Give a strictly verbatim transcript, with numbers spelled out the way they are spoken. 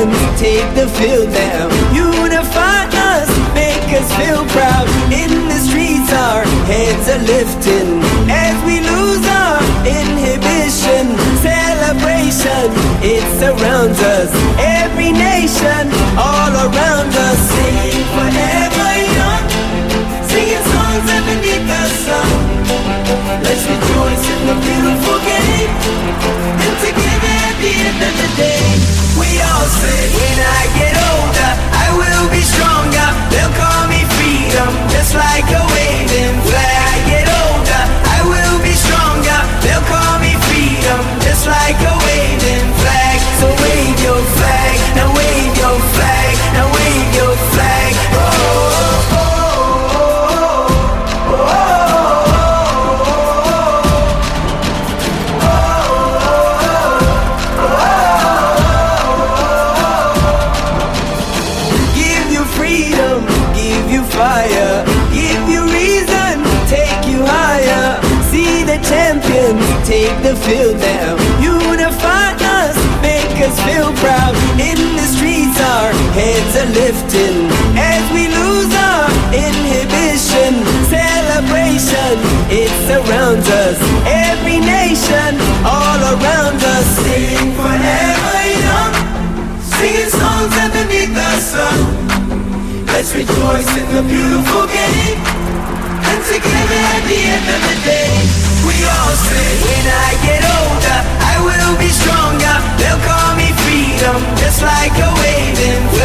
champions take the field now. Unify us, make us feel proud. In the streets our heads are lifting as we lose our inhibition. Celebration, it surrounds us. Every nation, all around us. Singing forever young, singing songs underneath the sun. Let's rejoice in the beautiful game, and together at the end of the day, we all say, when I get older, I will be stronger. They'll call me freedom, just like a waving flag. I get older, I will be stronger. They'll call me freedom, just like a waving flag. So wave your flag, now wave your flag, now wave your flag. Oh, oh, oh. Fire, give you reason, take you higher. See the champions take the field now. Unify us, make us feel proud. In the streets our heads are lifting as we lose our inhibition. Celebration, it surrounds us. Every nation, all around us. Sing forever young, singing songs underneath the sun. Let's rejoice in the beautiful game, and together at the end of the day, we all say, when I get older, I will be stronger. They'll call me freedom, just like a waving